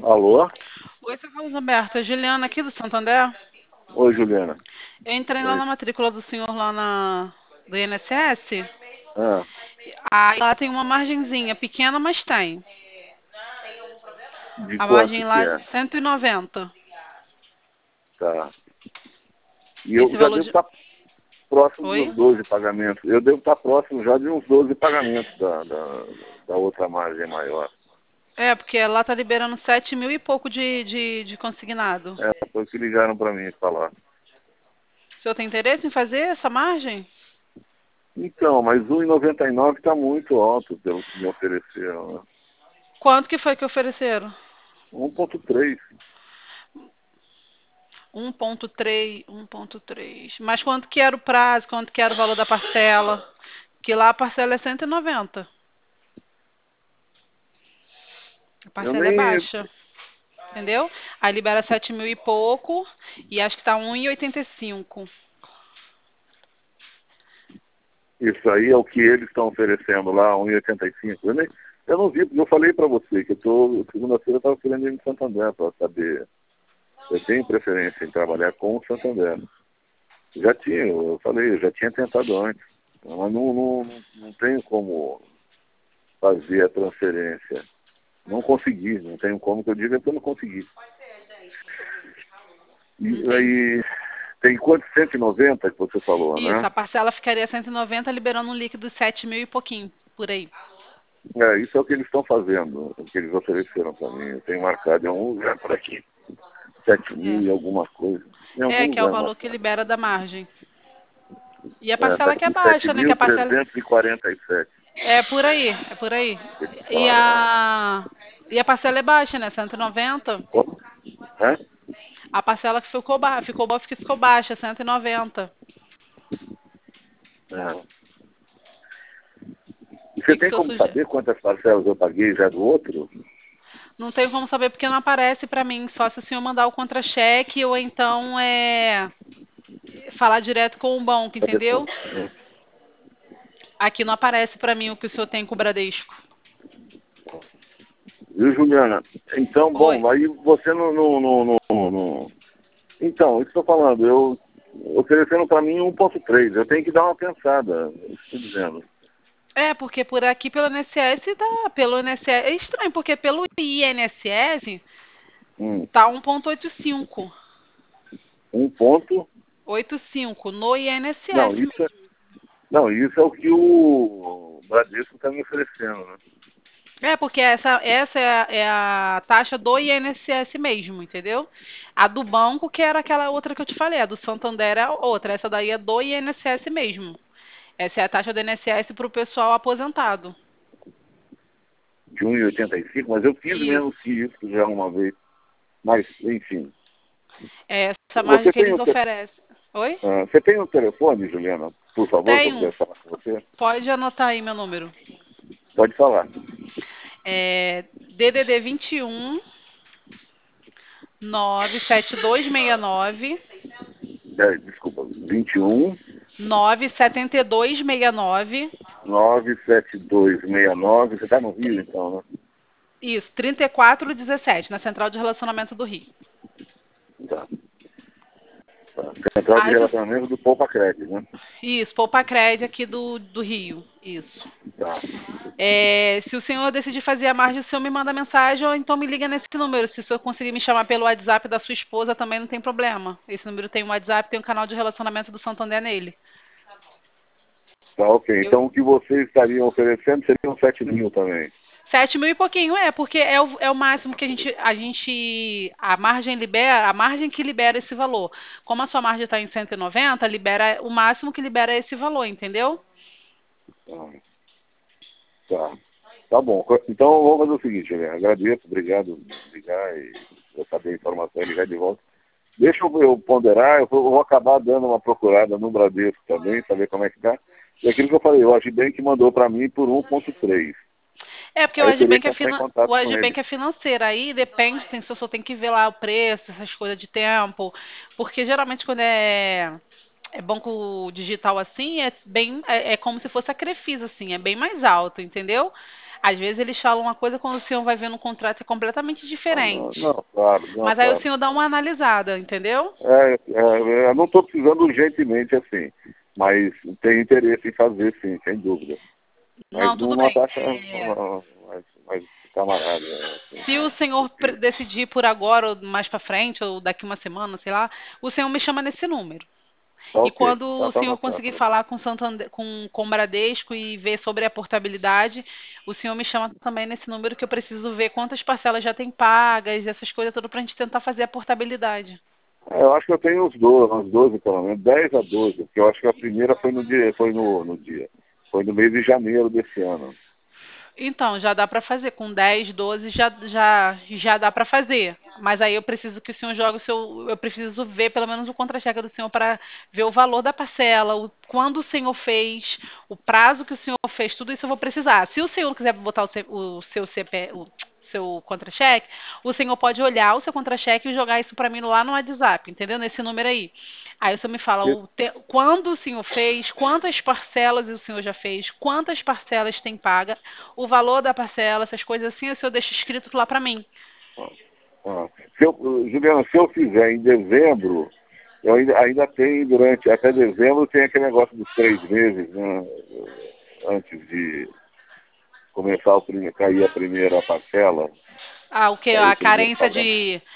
Alô? Oi, seu Carlos Alberto, é Juliana aqui do Santander. Oi, Juliana. Eu entrei lá Oi. na matrícula do senhor lá do INSS. Ah, Aí lá tem uma margenzinha, pequena, mas tem. de A quanto margem que lá é é? 190. Tá. E eu Esse já valor devo de. estar próximo Oi? dos 12 pagamentos. Eu devo estar próximo já de uns 12 pagamentos da outra margem maior. É, porque lá tá liberando 7 mil e pouco de consignado. É, foi o que ligaram para mim falar. O senhor tem interesse em fazer essa margem? Então, mas 1,99 está muito alto pelo que me ofereceram, né? Quanto que foi que ofereceram? 1,3. 1,3, 1,3. Mas quanto que era o prazo? Quanto que era o valor da parcela? Que lá a parcela é 190. A Eu parcela é nem. baixa. Entendeu? Aí libera 7 mil e pouco e acho que tá 1,85. Isso aí é o que eles estão oferecendo lá, 1,85. Eu não vi, porque eu falei para você que segunda-feira eu estava querendo ir no Santander para saber. Eu tenho preferência em trabalhar com o Santander. Já tinha, eu falei, eu já tinha tentado antes, mas não tenho como fazer a transferência. Não consegui, não tenho como que eu diga que eu não consegui. E Entendi. aí, tem quanto? 190 que você falou, Isso, né? a parcela ficaria 190, liberando um líquido de 7 mil e pouquinho, por aí. É, isso é o que eles estão fazendo, o que eles ofereceram para mim. Eu tenho marcado em algum lugar por aqui, 7 mil É. e alguma coisa. Em É, algum que é o lugar valor que marcado. libera da margem. E a Tá parcela que é aqui sete baixa, né? Que mil a parcela trezentos e quarenta e sete. é por aí, é por aí. Eles E falaram, né? a parcela é baixa, né? 190. Como? Hã? A parcela que ficou baixa, 190. É. E O você que que o tem senhor como sugere? saber quantas parcelas eu paguei já do outro? Não tenho como saber porque não aparece pra mim, só se o senhor mandar o contra-cheque ou então falar direto com o banco, entendeu? Telefone. Aqui não aparece pra mim o que o senhor tem com o Bradesco. Viu, Juliana? Então, Oi. bom, aí você Então, isso que eu estou falando, oferecendo para mim 1,3. Eu tenho que dar uma pensada, estou dizendo. É, porque por aqui pelo INSS pelo INSS, é estranho, porque pelo INSS Hum, tá 1,85. um ponto. 85 no Não, INSS isso é, mesmo. não, isso é o que o Bradesco está me oferecendo, né? É, porque essa é a taxa do INSS mesmo, entendeu? A do banco, que era aquela outra que eu te falei, a do Santander é outra. Essa daí é do INSS mesmo. Essa é a taxa do INSS para o pessoal aposentado. De 1,85, mas eu fiz menos Isso. que isso já uma vez. Mas, enfim. É essa margem Você que tem eles o, te- oferecem. Oi? você tem o telefone, Juliana? Por favor, para eu Tenho. poder falar com você? Pode anotar aí meu número. Pode falar. É DDD 21 97269 Desculpa, 21 97269. 97269. Você está no Rio, então, né? Isso, 3417, na Central de Relacionamento do Rio. Tá. Tá. Central de Aí, relacionamento do Poupa Crédito, né? isso, Poupa Crédito aqui do Rio. Isso. Tá. Se o senhor decidir fazer a margem, o senhor me manda mensagem ou então me liga nesse número. Se o senhor conseguir me chamar pelo WhatsApp da sua esposa, também não tem problema. Esse número tem um WhatsApp, tem um canal de relacionamento do Santander nele. Tá, ok. Eu, Então o que vocês estariam oferecendo seriam 7 mil também. 7 mil e pouquinho, porque é o máximo que a margem libera, a margem que libera esse valor. Como a sua margem está em 190, libera, o máximo que libera é esse valor, entendeu? Tá. Tá. Tá bom. Então vamos fazer o seguinte, né? Agradeço, obrigado por ligar e eu saber a informação e ligar de volta. Deixa eu ponderar, eu vou acabar dando uma procurada no Bradesco também, saber como é que tá. E aquilo que eu falei, o Agibank mandou para mim por 1,3. É, porque o Aí eu teria Agibank que é, entrar em o contato com ele. Agibank é financeiro, aí depende, se você tem que ver lá o preço, essas coisas de tempo, porque geralmente quando é banco digital assim, é como se fosse a Crefisa, assim, é bem mais alto, entendeu? Às vezes eles falam uma coisa quando o senhor vai ver no contrato é completamente Ah, não, diferente. não, claro, não, Mas aí o claro. senhor dá uma analisada, entendeu? Eu não estou precisando urgentemente assim, mas tenho interesse em fazer, sim, sem dúvida. Mas Não, tudo numa bem. taxa mais camarada. Assim. Se o senhor decidir por agora, ou mais para frente, ou daqui uma semana, sei lá, o senhor me chama nesse número. Tá E ok. quando o Tá senhor anotado. conseguir falar com Santander, com o Bradesco e ver sobre a portabilidade, o senhor me chama também nesse número que eu preciso ver quantas parcelas já tem pagas, essas coisas todas para a gente tentar fazer a portabilidade. Eu acho que eu tenho uns 12 pelo menos, 10 a 12, porque eu acho que a primeira foi no dia, foi no mês de janeiro desse ano. Então, já dá para fazer. Com 10, 12 já dá para fazer. Mas aí eu preciso que o senhor jogue o seu. Eu preciso ver pelo menos o contra-cheque do senhor para ver o valor da parcela, quando o senhor fez, o prazo que o senhor fez, tudo isso eu vou precisar. Se o senhor não quiser botar o seu CP, o seu contra-cheque, o senhor pode olhar o seu contra-cheque e jogar isso para mim lá no WhatsApp, entendeu? Nesse número aí. Aí o senhor me fala quando o senhor fez, quantas parcelas o senhor já fez, quantas parcelas tem paga, o valor da parcela, essas coisas assim, o senhor deixa escrito lá para mim. Ah, Juliana, se eu fizer em dezembro, eu ainda tenho até dezembro, tem aquele negócio dos 3 meses, né? Antes de começar cair a primeira parcela, Ah, o que? cair A o primeiro carência pagamento.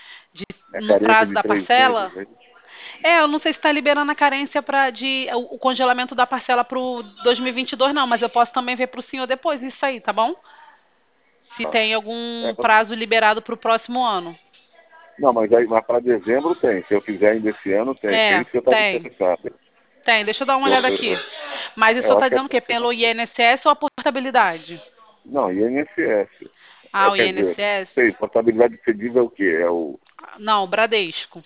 É no carência prazo de da 3 meses, parcela? né? É, eu não sei se está liberando a carência o congelamento da parcela para o 2022, não, mas eu posso também ver para o senhor depois isso aí, tá bom? Se Ah, tem é, algum prazo liberado para o próximo ano. não, mas para dezembro tem. Se eu fizer ainda esse ano, tem. É É, isso que eu estava tem. interessado. Tem, deixa eu dar uma Eu, olhada eu, aqui. eu, Mas o senhor eu está acho que dizendo o quê? Pelo INSS ou a portabilidade? não, INSS. Ah, o Quer dizer, INSS? sei, portabilidade cedida é o quê? É o. Não, o Bradesco.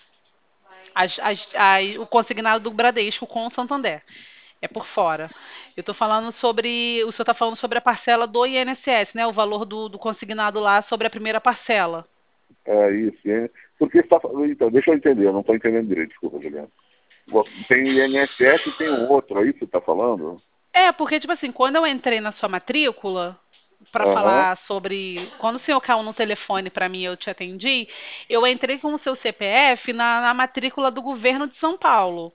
O consignado do Bradesco com o Santander. É por fora. Eu estou falando sobre. O senhor está falando sobre a parcela do INSS, né? O valor do consignado lá sobre a primeira parcela. É isso. Porque está. Então, deixa eu entender, eu não estou entendendo direito, desculpa, Juliano. Tem o INSS e tem um outro aí que você está falando? É, porque, tipo assim, quando eu entrei na sua matrícula, para Aham. falar sobre. Quando o senhor caiu no telefone para mim, eu te atendi, eu entrei com o seu CPF na matrícula do governo de São Paulo.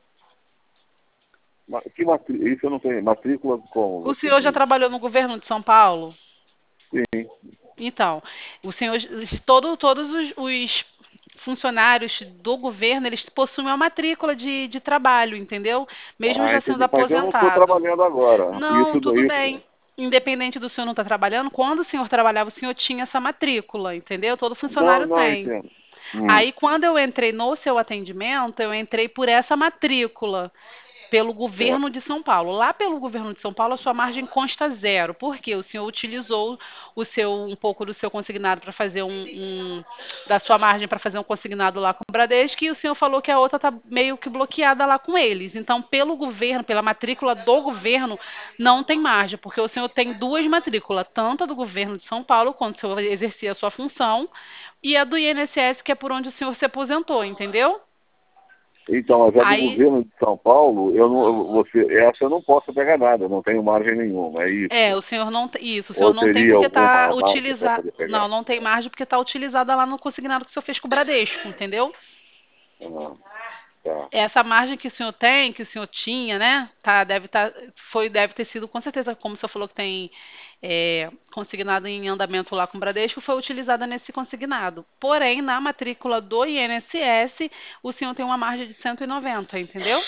Isso eu não tenho. Matrícula como O você senhor já diz? trabalhou no governo de São Paulo? Sim. Então, o senhor, todos os funcionários do governo, eles possuem uma matrícula de trabalho, entendeu? Mesmo Ah, já sendo entendi. Mas eu não estou aposentado. trabalhando agora. Não, Isso, tudo isso. bem. Independente do senhor não estar trabalhando, quando o senhor trabalhava, o senhor tinha essa matrícula, entendeu? Todo Não, funcionário não, eu tem. entendo. Hum, Aí, quando eu entrei no seu atendimento, eu entrei por essa matrícula pelo governo certo. de São Paulo. Lá pelo governo de São Paulo, a sua margem consta zero, porque o senhor utilizou um pouco do seu consignado para fazer da sua margem para fazer um consignado lá com o Bradesco, e o senhor falou que a outra está meio que bloqueada lá com eles. Então, pelo governo, pela matrícula do governo, não tem margem, porque o senhor tem duas matrículas, tanto a do governo de São Paulo, quando o senhor exercia a sua função, e a do INSS, que é por onde o senhor se aposentou, entendeu? Então, mas a do Aí, governo de São Paulo, essa eu não posso pegar nada, não tenho margem nenhuma, é isso. o senhor não tem isso, o senhor Ou não tem teria porque alguma está margem para utilizado. poder Não, pegar? não tem margem porque está utilizada lá no consignado que o senhor fez com o Bradesco, entendeu? Ah, tá. Essa margem que o senhor tem, que o senhor tinha, né? Deve ter sido com certeza, como o senhor falou que tem consignado em andamento lá com o Bradesco, foi utilizada nesse consignado. Porém, na matrícula do INSS, o senhor tem uma margem de 190, entendeu?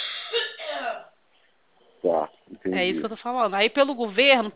Tá, É isso que entendi. eu tô falando. Aí pelo governo,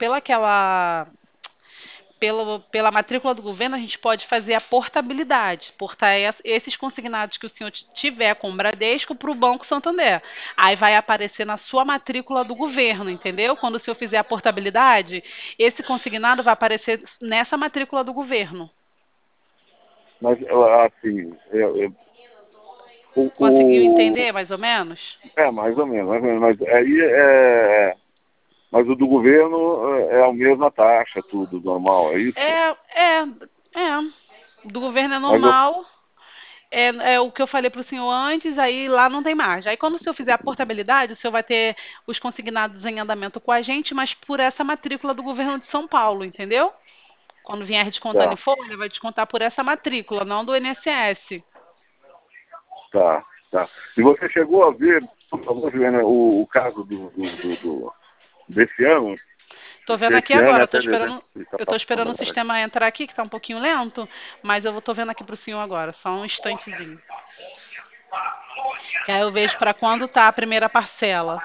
pela matrícula do governo, a gente pode fazer a portabilidade, portar esses consignados que o senhor tiver com o Bradesco para o Banco Santander. Aí vai aparecer na sua matrícula do governo, entendeu? Quando o senhor fizer a portabilidade, esse consignado vai aparecer nessa matrícula do governo. Mas, assim, Conseguiu entender, mais ou menos? mais ou menos, mas aí mas o do governo é a mesma taxa, tudo normal, é isso? É, é, é. Do governo é Mas eu, normal. É o que eu falei para o senhor antes, aí lá não tem margem. Aí quando o senhor fizer a portabilidade, o senhor vai ter os consignados em andamento com a gente, mas por essa matrícula do governo de São Paulo, entendeu? Quando vier descontando em Tá, folha, vai descontar por essa matrícula, não do INSS. tá, tá. E você chegou a ver, por favor, Juliana, o caso desse ano? Tô vendo aqui Esse ano é agora, até dezembro. eu tô esperando o sistema entrar aqui, que tá um pouquinho lento, mas tô vendo aqui pro senhor agora, só um instantezinho. Que aí eu vejo para quando tá a primeira parcela.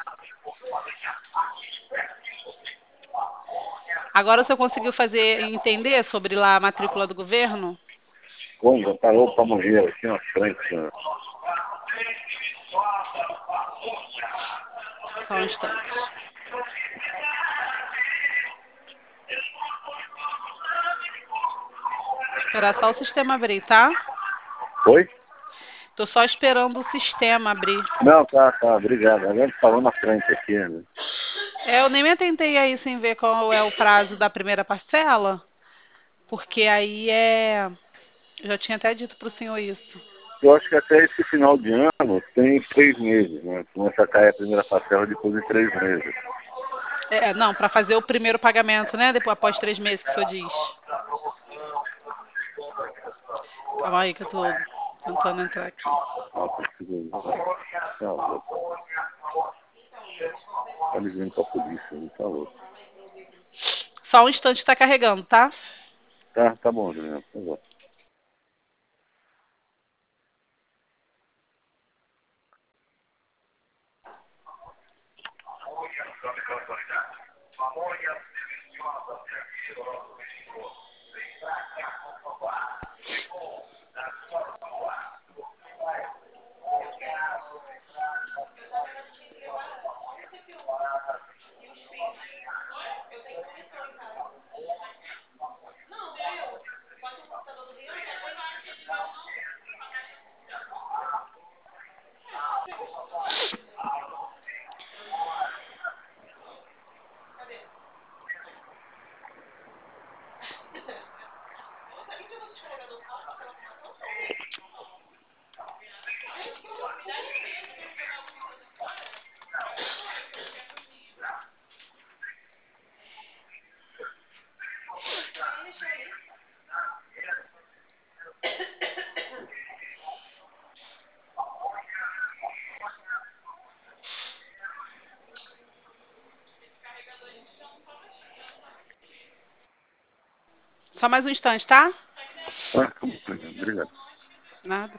Agora o senhor conseguiu entender sobre lá a matrícula do governo? Como já parou para morrer aqui na frente, né? Só um instante. Esperar só o sistema abrir, tá? Oi? Tô só esperando o sistema abrir. Não, tá, obrigado. A gente falou na frente aqui, né? Eu nem me atentei aí sem ver qual é o prazo da primeira parcela, porque aí eu já tinha até dito pro senhor isso. Eu acho que até esse final de ano tem 3 meses, né? Começa a cair a primeira parcela depois de 3 meses. Não, para fazer o primeiro pagamento, né? Depois, após 3 meses que o senhor diz. Calma aí que eu tô tentando entrar aqui. Ah, preciso... Não, tá ligando pra polícia, não tá louco. Só um instante que tá carregando, tá? Tá bom, Juliana, tá bom. Só mais um instante, tá? Tá bom, obrigado. Nada.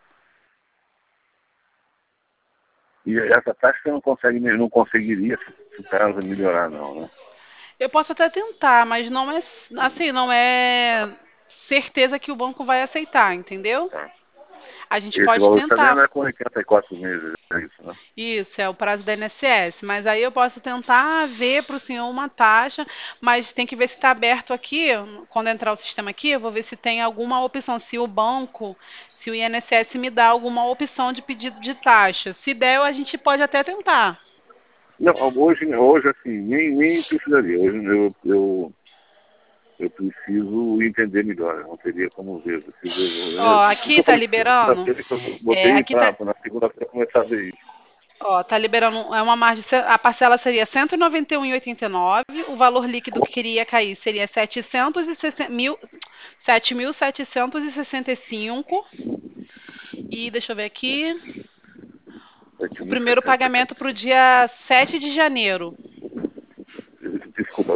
E essa taxa você não conseguiria se o caso melhorar, não, né? Eu posso até tentar, mas não é assim, não é certeza que o banco vai aceitar, entendeu? Tá. A gente Esse pode valor também tentar. não é com 84 meses, é isso, né? Isso, é o prazo da INSS. Mas aí eu posso tentar ver para o senhor uma taxa, mas tem que ver se está aberto aqui. Quando entrar o sistema aqui, eu vou ver se tem alguma opção, se o banco, se o INSS me dá alguma opção de pedido de taxa. Se der, a gente pode até tentar. Não, hoje assim, nem precisaria. Hoje eu preciso entender melhor, eu não teria como ver. Ó, Isso aqui eu tá falei liberando. segunda-feira que eu botei Aqui tá, na segunda-feira começar a ver isso. ó, tá liberando, é uma margem, a parcela seria 191,89, o valor líquido que queria cair seria 7.765. E deixa eu ver aqui, o primeiro 7.760. pagamento para o dia 7 de janeiro. Desculpa,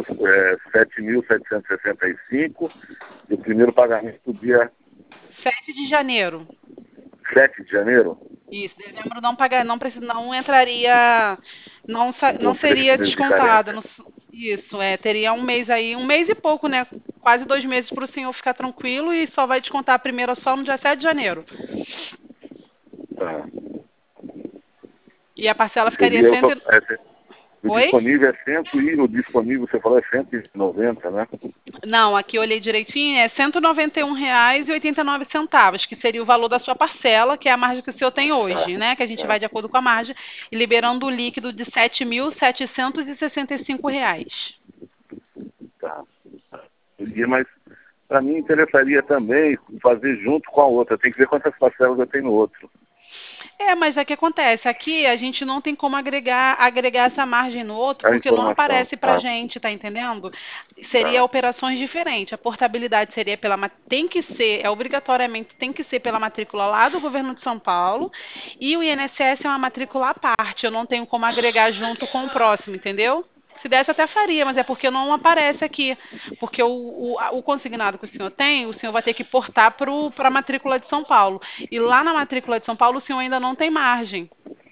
7.765 e o primeiro pagamento do dia 7 de janeiro. 7 de janeiro, Isso, dezembro não pagar, não entraria, com não 3 seria meses de descontada. carência. Isso, teria um mês aí, um mês e pouco, né? Quase 2 meses para o senhor ficar tranquilo e só vai descontar a primeira só no dia 7 de janeiro. Tá. E a parcela E ficaria seria cento... o Oi? disponível é 100 e o disponível, você falou, é 190, né? Não, aqui eu olhei direitinho, é R$ 191,89, que seria o valor da sua parcela, que é a margem que o senhor tem Tá, hoje, né? Que a gente vai de acordo com a margem, e liberando o líquido de R$ 7.765. tá. Mas para mim interessaria também fazer junto com a outra. Tem que ver quantas parcelas eu tenho no outro. Mas é que acontece, aqui a gente não tem como agregar essa margem no outro, A porque não informação. aparece pra Tá, gente, tá entendendo? Seria tá. operações diferentes. A portabilidade seria tem que ser, obrigatoriamente tem que ser pela matrícula lá do governo de São Paulo, e o INSS é uma matrícula à parte. Eu não tenho como agregar junto com o próximo, entendeu? Se desse até faria, mas é porque não aparece aqui. Porque o consignado que o senhor tem, o senhor vai ter que portar para a matrícula de São Paulo. E lá na matrícula de São Paulo, o senhor ainda não tem margem.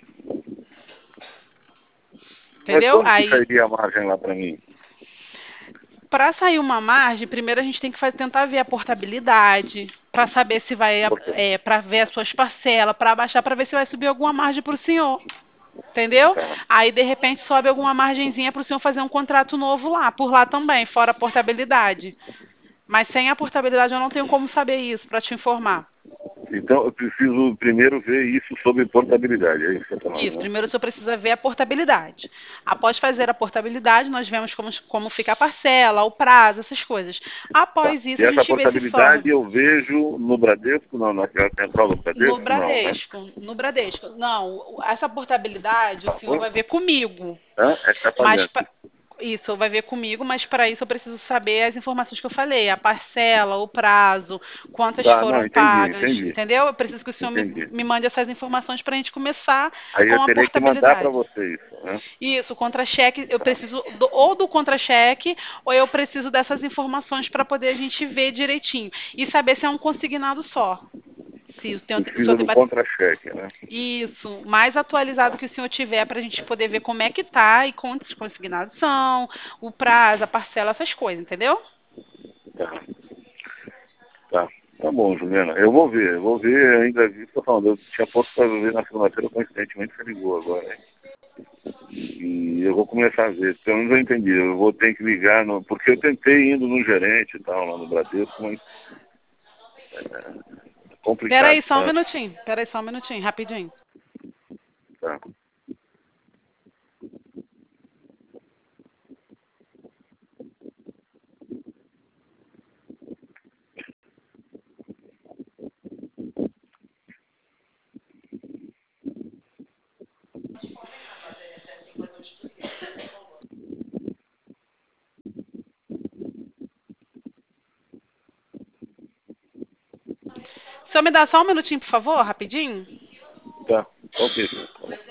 Mas Entendeu? quando que Aí, sairia a margem lá para mim? para sair uma margem, primeiro a gente tem que tentar ver a portabilidade, para saber se vai, Porque, para ver as suas parcelas, para abaixar, para ver se vai subir alguma margem para o senhor. Entendeu? tá. Aí, de repente, sobe alguma margenzinha para o senhor fazer um contrato novo lá, por lá também, fora a portabilidade. Mas sem a portabilidade eu não tenho como saber isso, para te informar. Então, eu preciso primeiro ver isso sobre portabilidade. É isso que você está falando, Isso, né? primeiro o senhor precisa ver a portabilidade. Após fazer a portabilidade, nós vemos como fica a parcela, o prazo, essas coisas. Tá. Após E isso, a essa gente vê se portabilidade sobe. eu vejo no Bradesco, não, naquela central do No Bradesco, não, né? Bradesco, no Bradesco. Não, essa portabilidade o senhor Oi? vai ver comigo. Hã? É que tá Mas pagando. isso vai ver comigo, mas para isso eu preciso saber as informações que eu falei, a parcela, o prazo, quantas Tá, não, foram entendi, pagas, entendi, entendeu? Eu preciso que o senhor entendi. me mande essas informações para a gente começar Aí eu com a teria que mandar para portabilidade. você isso, né? Isso, contra-cheque, eu Tá. preciso ou do contra-cheque, ou eu preciso dessas informações para poder a gente ver direitinho e saber se é um consignado só. Se o Precisa senhor do vai contra-cheque, né? isso, mais atualizado Tá, que o senhor tiver para a gente poder ver como é que tá e quantos consignados são, o prazo, a parcela, essas coisas, entendeu? tá, tá. Tá bom, Juliana. Eu vou ver ainda, estou falando, eu tinha posto para ver na segunda-feira, coincidentemente você ligou agora, hein? E eu vou começar a ver, pelo menos eu entendi, eu vou ter que ligar, porque eu tentei indo no gerente e tal, lá no Bradesco, mas é Pera complicado, aí só um tá? minutinho, pera aí só um minutinho, rapidinho. Tá. O senhor me dá só um minutinho, por favor, rapidinho? Tá, ok. Tá bom.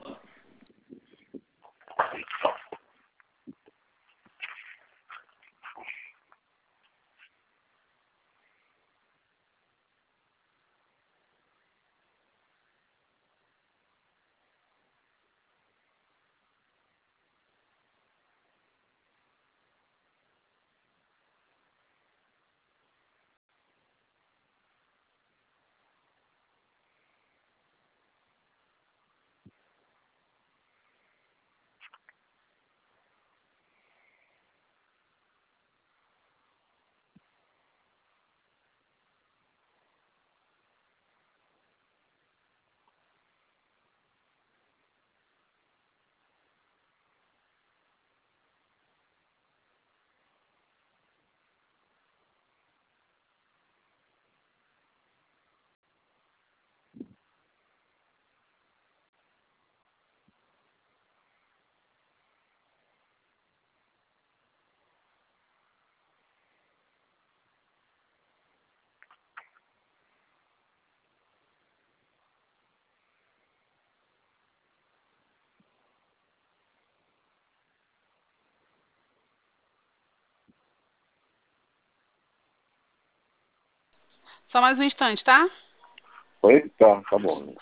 Só mais um instante, tá? Oi? Tá, tá bom.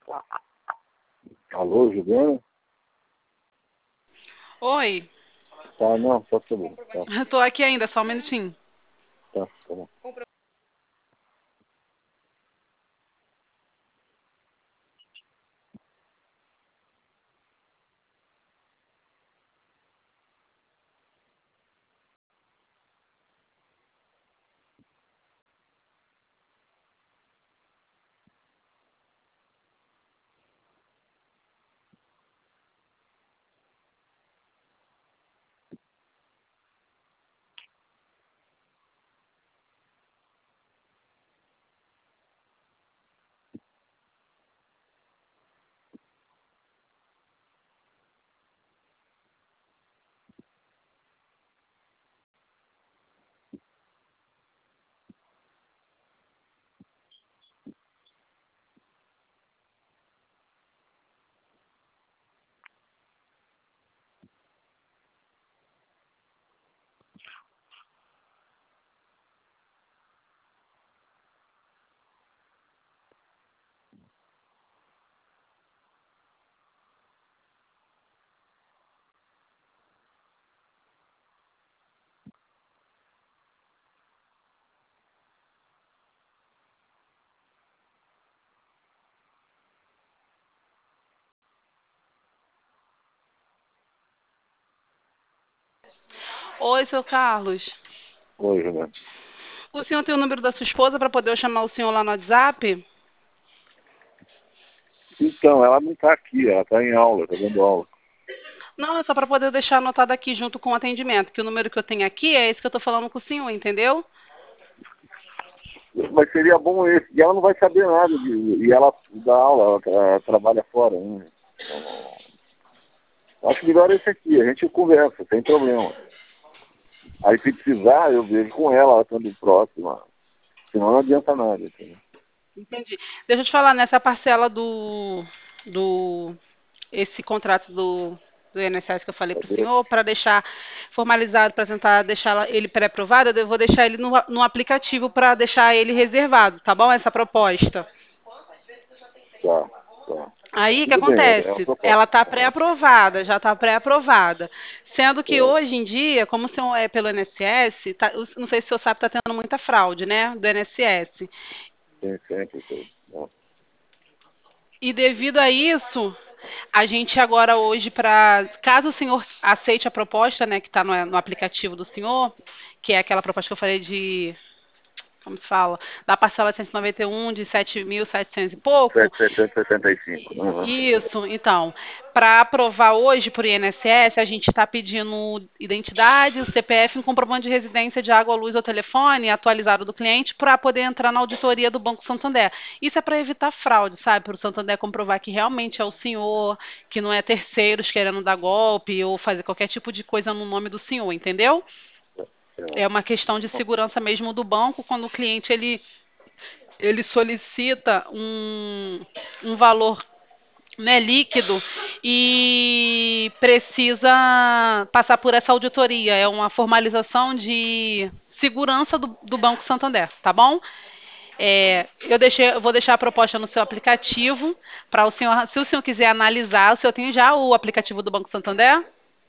Alô, Juliana? Oi, Tá, não, só tudo. Tá, eu tô aqui ainda, só um minutinho. tá, tá bom. Oi, seu Carlos. Oi, Juliana. O senhor tem o número da sua esposa para poder eu chamar o senhor lá no WhatsApp? Então, ela não tá aqui, ela tá em aula, tá dando aula. Não, é só para poder deixar anotado aqui junto com o atendimento, que o número que eu tenho aqui é esse que eu tô falando com o senhor, entendeu? Mas seria bom esse. E ela não vai saber nada. E ela dá aula, ela trabalha fora. Né? Acho melhor esse aqui. A gente conversa, sem problema. Aí se precisar, eu vejo com ela estando próxima. Senão não adianta nada. Entendeu? Entendi. Deixa eu te falar, nessa parcela do esse contrato do INSS que eu falei para o senhor, para deixar formalizado, para tentar deixar ele pré-aprovado, eu vou deixar ele no aplicativo para deixar ele reservado, tá bom? Essa proposta. Tá, tá. Aí, o que Tudo bem, é uma acontece? proposta. Ela está Aham. pré-aprovada, já está pré-aprovada. Sendo que É, hoje em dia, como o senhor é pelo INSS, não sei se o senhor sabe, está tendo muita fraude, né, do INSS. tem sempre. Tem, né? E devido a isso, a gente agora hoje, caso o senhor aceite a proposta, né, que está no aplicativo do senhor, que é aquela proposta que eu falei de, como se fala, da parcela de 191 de 7.700 e pouco. 765. Uhum. Isso, então, para aprovar hoje por INSS, a gente está pedindo identidade, CPF e um comprovante de residência de água, luz ou telefone atualizado do cliente para poder entrar na auditoria do Banco Santander. Isso é para evitar fraude, sabe? Para o Santander comprovar que realmente é o senhor, que não é terceiros querendo dar golpe ou fazer qualquer tipo de coisa no nome do senhor, entendeu? É. É uma questão de segurança mesmo do banco quando o cliente ele solicita um valor, né, líquido e precisa passar por essa auditoria. É uma formalização de segurança do Banco Santander, tá bom? Eu vou deixar a proposta no seu aplicativo para o senhor, se o senhor quiser analisar, o senhor tem já o aplicativo do Banco Santander?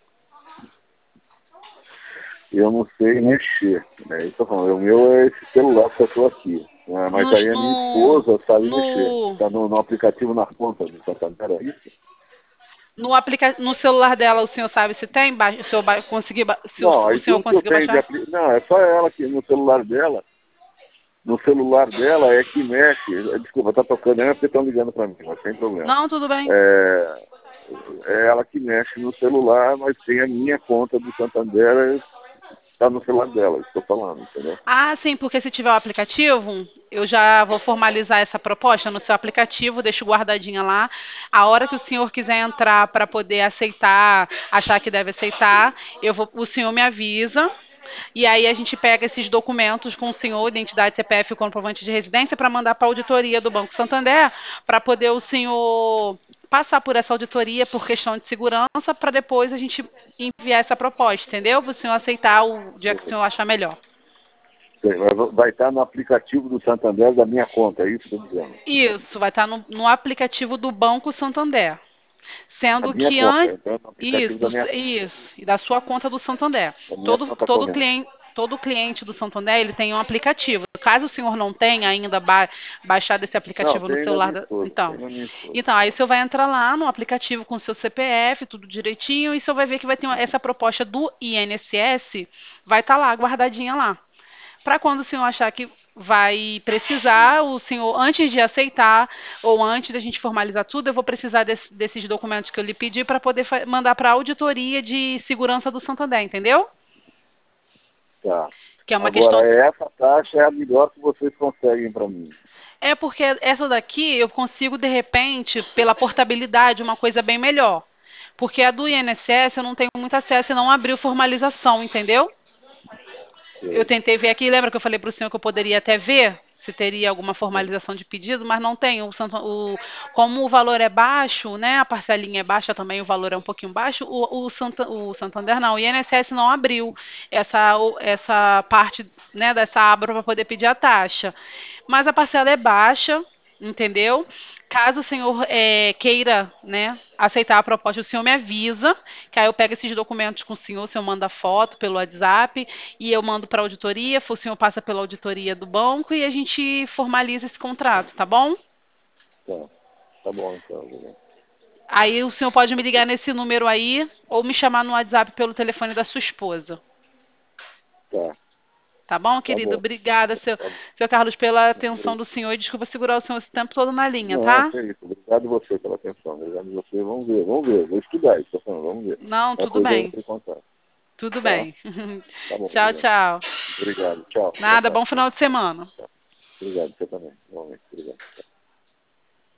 Eu não sei mexer. Né? Então, o meu é esse celular que eu estou aqui. Né? Mas No, aí a minha esposa sabe mexer. no, Está no aplicativo na conta do Santander, é isso? no celular dela, o senhor sabe se tem? Se eu conseguir, se Não, o aí senhor tudo que eu conseguir tenho de baixar? Não, é só ela que no celular dela. No celular dela é que mexe. Desculpa, tá tocando aí porque estão ligando para mim, mas sem problema. Não, tudo bem. É, é ela que mexe no celular, mas tem a minha conta do Santander, está no celular dela, estou falando, entendeu? Ah, sim, porque se tiver o aplicativo, eu já vou formalizar essa proposta no seu aplicativo, deixo guardadinha lá. A hora que o senhor quiser entrar para poder aceitar, achar que deve aceitar, o senhor me avisa. E aí a gente pega esses documentos com o senhor, identidade, CPF e o comprovante de residência, para mandar para a auditoria do Banco Santander, para poder o senhor passar por essa auditoria por questão de segurança, para depois a gente enviar essa proposta, entendeu? Para o senhor aceitar o dia que o senhor achar melhor. Vai estar no aplicativo do Santander da minha conta, é isso que eu estou dizendo? Isso, vai estar no aplicativo do Banco Santander. Da Sendo minha que conta, antes. então no Isso, aplicativo da minha, isso, e da sua conta do Santander. da minha Todo, conta todo corrente. cliente. Todo cliente do Santander ele tem um aplicativo. Caso o senhor não tenha ainda baixado esse Não, aplicativo no tem na celular, minha esposa, tem na minha esposa. então aí o senhor vai entrar lá no aplicativo com o seu CPF, tudo direitinho, e o senhor vai ver que vai ter essa proposta do INSS, vai estar lá, guardadinha lá. Para quando o senhor achar que vai precisar, o senhor, antes de aceitar, ou antes da gente formalizar tudo, eu vou precisar desses documentos que eu lhe pedi para poder mandar para a auditoria de segurança do Santander, entendeu? Tá. Que é uma questão. Agora, essa taxa é a melhor que vocês conseguem para mim. É porque essa daqui eu consigo, de repente, pela portabilidade, uma coisa bem melhor. Porque a do INSS eu não tenho muito acesso e não abriu formalização, entendeu? Eu Sei. tentei ver aqui, lembra que eu falei para o senhor que eu poderia até ver se teria alguma formalização de pedido, mas não tem. Como o valor é baixo, né? A parcelinha é baixa também, o valor é um pouquinho baixo. O Santander não, o INSS não abriu essa parte, né, dessa aba para poder pedir a taxa. Mas a parcela é baixa, entendeu? Caso o senhor queira, né, aceitar a proposta, o senhor me avisa, que aí eu pego esses documentos com o senhor manda foto pelo WhatsApp e eu mando para a auditoria, o senhor passa pela auditoria do banco e a gente formaliza esse contrato, tá bom? Tá. Tá bom, então. Aí o senhor pode me ligar nesse número aí ou me chamar no WhatsApp pelo telefone da sua esposa. Tá. Tá bom, Tá querido? bom. Obrigada, Tá bom. seu Carlos, pela atenção do senhor e desculpa segurar o senhor esse tempo todo na linha, Não, tá? que isso. Obrigado você pela atenção. Obrigado você. Vamos ver, vamos ver. Vou estudar isso, tá falando. Vamos ver. Não, Qualquer tudo coisa eu bem. entro em contato. Tudo Tá? bem. Tá bom, Tchau, obrigado. tchau. Obrigado. Tchau. Tchau, Nada, tchau. bom final de semana. Obrigado, você também. Igualmente. Obrigado.